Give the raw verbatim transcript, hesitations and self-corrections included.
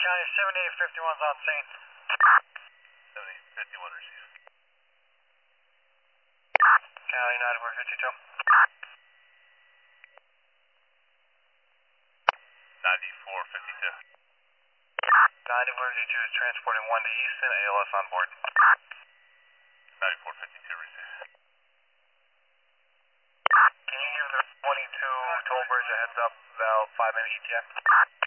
County seventy-eight fifty-one's on scene. seventy-eight fifty-one received. County ninety-four fifty-two. ninety-four fifty-two. ninety-four fifty-two is transporting one to Easton, A L S on board. ninety-four fifty-two received. Can you give the twenty-two toll bridge a heads up about five minute E T A?